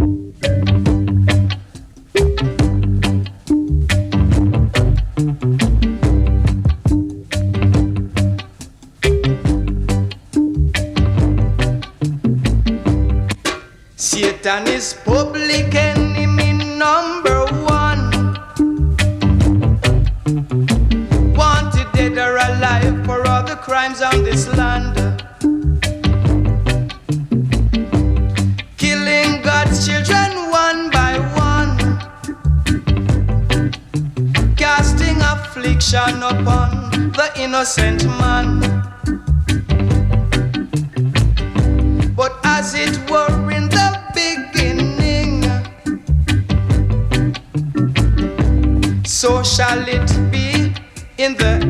Satan is public enemy number one. Wanted dead or alive for all the crimes on this land. Killing God's children one by one. Casting affliction upon the innocent man. But as it were in the beginning, so shall it be in the